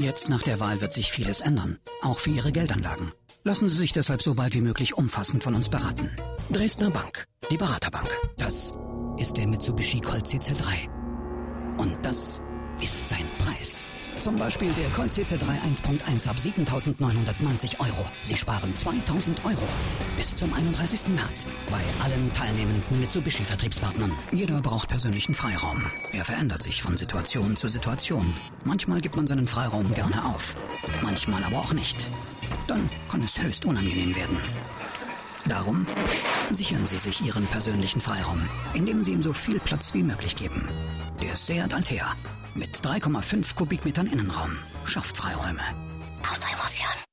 Jetzt nach der Wahl wird sich vieles ändern, auch für Ihre Geldanlagen. Lassen Sie sich deshalb so bald wie möglich umfassend von uns beraten. Dresdner Bank, die Beraterbank. Das ist der Mitsubishi Colt CC3. Und das ist sein Preis. Zum Beispiel der Colt CC3 1.1 ab 7.990 €. Sie sparen 2.000 € bis zum 31. März bei allen teilnehmenden Mitsubishi-Vertriebspartnern. Jeder braucht persönlichen Freiraum. Er verändert sich von Situation zu Situation. Manchmal gibt man seinen Freiraum gerne auf, manchmal aber auch nicht. Dann kann es höchst unangenehm werden. Darum sichern Sie sich Ihren persönlichen Freiraum, indem Sie ihm so viel Platz wie möglich geben. Der Seat Altea mit 3,5 Kubikmetern Innenraum schafft Freiräume.